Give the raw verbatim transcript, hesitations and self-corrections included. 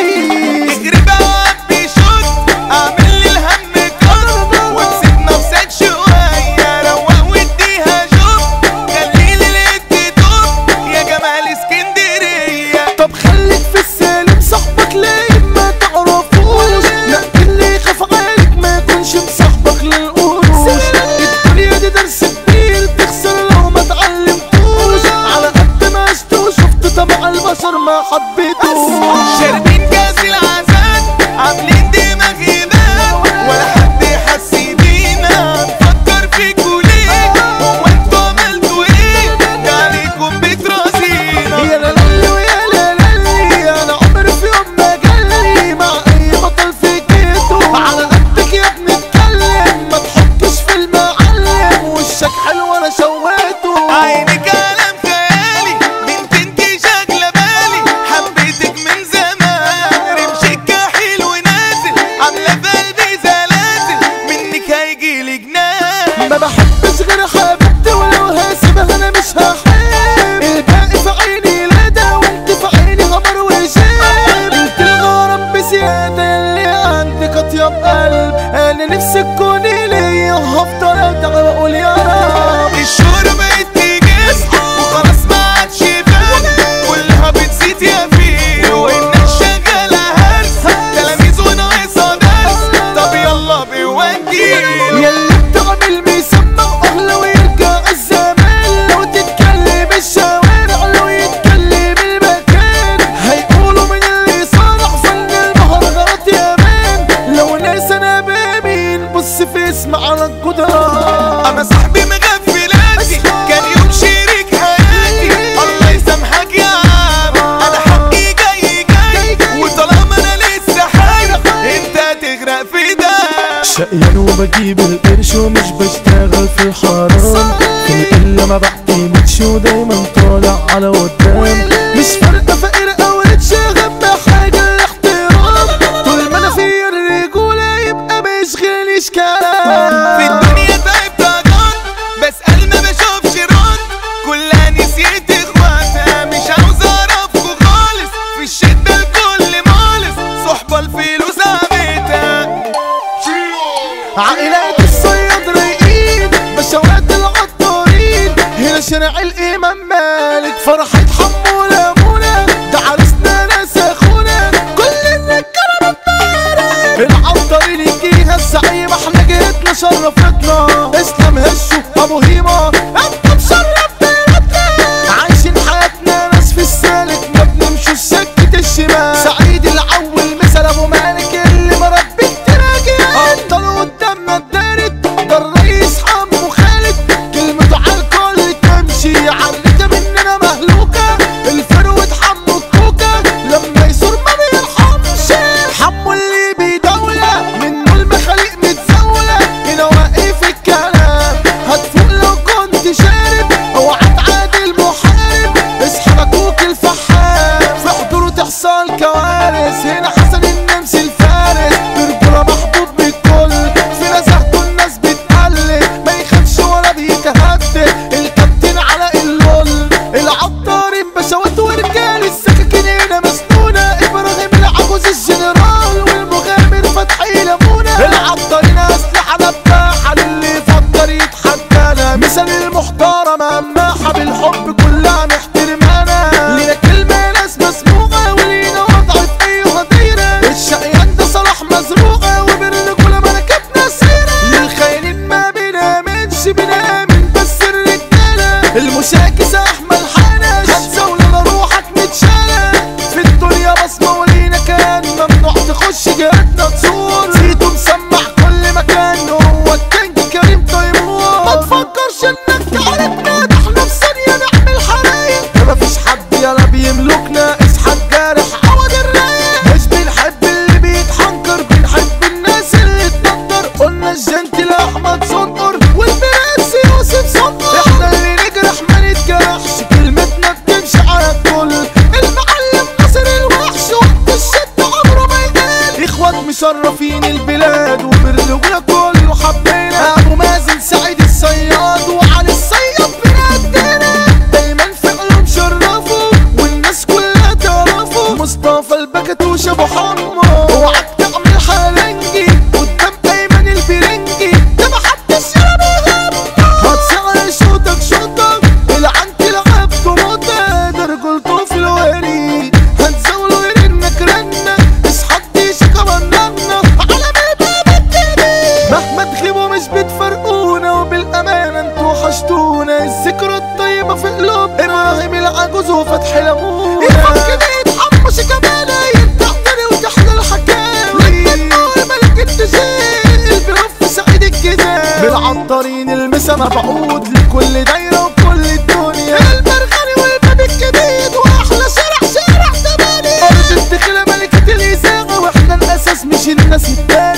مين. اجري بقى بيشوط اعمل لي الهم كت وتسيب نفسك شوية روق واديها شوط خليلي الاتيتود يا جمال اسكندرية. طب خليك في السالم صاحبك ليه ما تعرفوش لكن اللي يخاف عليك ما يكونش مصاحبك للقروش. الدنيا دي درس كبير تخسر لو ما تعلمتوش على قد ما عشت وشفت طبع البشر ما حبيتوش. شاربين كاس العسل عاملين دماغ هبال ولا حد يحس بينا نفكر فيكوا ليه هو انتوا عملتوا ايه ده عليكم بترازينا. يا لالي ويا لالي انا عمري في يوم ما جالي مع اي بطل في جيته على قدك يا ابني اتكلم ما تحطش في المعلم وشك حلو انا شويته. عيني كلام خيالي بنت انتي شاغله بالي حبيتك من زمان رمشك كحيل ونازل عامله في قلبي زلازل منك هيجيلي جنان. ما بحبش غير حبيبتي ولو هسيبها انا مش هحب الباقي في عيني لادا وانت في عيني غمر وشاب. انت الغرام بزياده ياللي عندك اطيب قلب انا نفسي تكوني ليا وهفضل ادعي واقول يا رب. الشهرة بقت تجيز وخلاص ما عادش فن كلها بتزيد يا فيه والناس شغالة هرس تلاميذ وناقصة درس. طب يلا بوديله ياللي بتعمل بيسمع اهله ويرجع الزمان لو تتكلم الشوارع لو يتكلم المكان هيقولوا من اللي صنع فن المهرجانات يا مان. لو ناس انا بمين بص في اسم على الجدران. انا صاحبي مغفلاتي كان يوم شريك حياتي الله يسامحك يا عم انا حقي جاي جاي وطالما انا لسه حي انت هتغرق في ده. شقيان وبجيب القرش ومش بشتغل في الحرام في القلة ما بعتمدش ودايما طالع على قدام مش فارقة فقير او ريتش اهم حاجة الاحترام طول ما انا في الرجولة يبقى ما يشغلنيش كلام. في الدنيا تعبت اجان بسأل ما بشوفش رد كلها نسيت اخواتها مش عاوز اعرفكوا خالص في الشدة الكل مالس صحبة الفلوس عميتها. عائلات الصياد رايقين بشوات العطارين هنا شارع الامام مالك فرحة حمو لمونة ده عرسنا ناس اخونا كل الرجالة بتبارك العطارين يجيها الزعيم احنا جيتنا شرفتنا اسلام هشو ابو هيما انت مشرف بلادنا عايشين حياتنا ناس في السالك ما بنمشوا سكة الشمال سعيد العول مثل ابو مالك اللي مربي التراجع افضل قدامنا الدارد ده الرئيس حمو خالد كلمته على الكل تمشي عركة مننا مهلوكة الفروة حمو الكوكة لما يصور ما بيرحمش حمو اللي بيدولة منه المخاليق متزولة هنا واقف الكلام هتفوق لو كنت شارب اوعى تعادل محارب اصحى اخوك الفحام في حضوره تحصل كوارث هنا حسن النمسي الفارس برجولة محبوب بالكل في نزهته الناس بتقلد ما يخافش ولا بيتهدد الكابتن علاء اللول العطارين بشوات ورجال السكاكين هنا مسنونة ابراهيم العجوز الجنرال والمغامر فتحي لمونة العطارين اسلحة نباحة للي يفكر يتحدانا مثال المحترم اماحة بالحب كلها محترمانا لينا كلمة ناس مسموعة ولينا وضع في اي غديرة الشقيان ده صلاح مزروعة وبالرجولة مركبنا سيرة للخاينين ما بنامنش بنامن بس الرجالة المشاكس احمد حنش هتزول روحك متشالة في الدنيا بصمة ولينا كان ممنوع تخش جهتنا تصور زيتو مسمع كل مكان هو الكينج كريم تيمور ما تفكرش انك تعرفنا ده احنا في ثانية نعمل حرايق مفيش حد يلا بيملكنا اصحى الجارح عوض الرايق مش بنحب اللي بيتحنكر بنحب الناس اللي تنطر قلنا الجنتل احمد صنقر والبرنس يوسف صنقر احنا اللي نجرح ما نتجرحش كلمتنا بتمشي على الكل المعلم ناصر الوحش وقت الشد عمره ما يقل اخوات مشرفين البلاد وبالرجولة كله حبينا ابو مازن سعيد الصياد وعلي الصياد بنادينا دايما في قلوب شرفوا والناس كلها تعرفوا مصطفى البكتوش مش ابو حمو. اوعك تعمل حلنجي قدام ايمن البرنجي، ده محدش يرمي همه. هتسعر شوطك شوطك العن تلعب طماطة، ده رجولته في الوريد هتزاوله يرنك رنة. اصحى ديشة كمان نغنة على باب الجديد. مهما تغيبوا مش بتفرقونا، وبالامانة انتوا وحشتونا. الذكرى الطيبة في قلوب ابراهيم العجوز وفتحي لمونة. يفك بيت حمص كمالة يرتحتني وتحلى الحكاوي. لما النور ملك التشيل بلف سعيد الجدال. بالعطارين المسا مبعود لكل دايرة وكل الدنيا. المرغني والباب الجديد واحلى شارع شارع زماني. ارض الدخلة ملكة الإذاعة واحنا الاساس مش الناس التانية.